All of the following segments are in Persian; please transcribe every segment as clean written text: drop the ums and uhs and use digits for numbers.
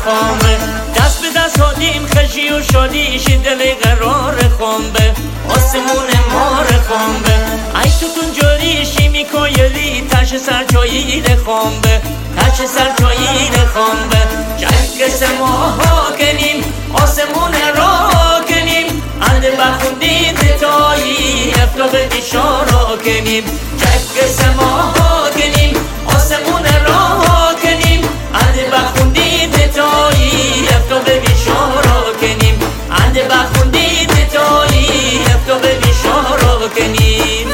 خامبه دست به دست هادیم خشی و شادیش دل قرار خامبه آسمون مار خامبه ای توتون جاریشی میکایلی تش سرچایی خامبه تش سرچایی خامبه جنگ سماها کنیم آسمون را کنیم انده بخوندین تایی افتاب بیشارا کنیم جنگ سماها کنیم آسمون را کنیم انده بخوندین تایی افتاب بیشارا کنیم انده بخوندین تایی افتاب بیشارا کنیم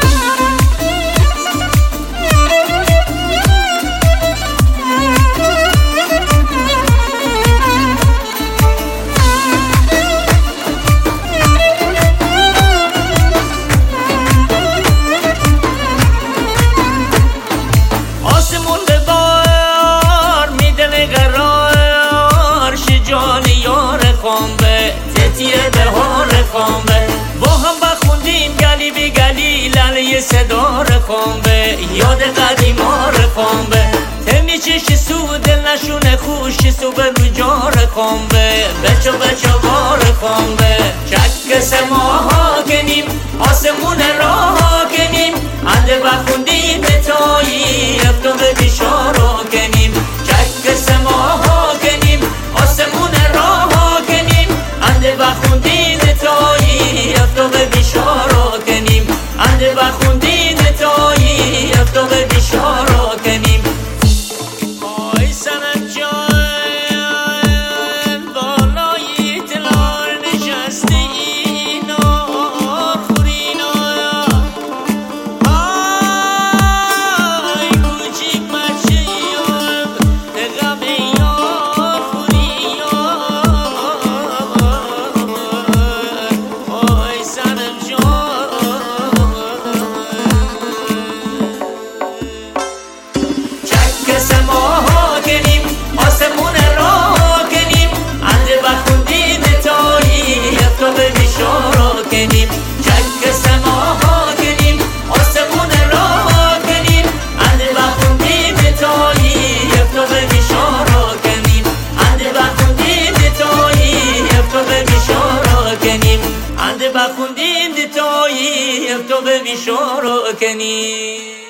خامبه تتیه بهار خامبه با هم بخوندیم گلی بی گلی لله صدار خامبه یاد قدیمار خامبه تمی چش سو دل نشونه خوش سو به رجار خامبه بچه بار خامبه چک سماها کنیم آسمون راه کنیم انده بخوندیم تایی افتاب بیشارا کنیم چک سماها کنیم آسمون راه کنیم انده بخوندین تایی افتاب بیشارا کنیم انده بخوندین تایی افتاب بیشارا کنیم آی سنم جان بالای تلار نشسته اینا خورینا آی کوچیک بچه یم غم یار خوریا آی سنم جان چک سماها کنیم آسمون را کنیم انده بخوندین تایی افتاب بیشارا کنیم چک سماها کنیم آسمون را کنیم انده بخوندین تایی افتاب بیشارا کنیم انده بخوندین تایی افتاب بیشارا کنیم انده بخوندین تایی افتاب بیشارا کنیم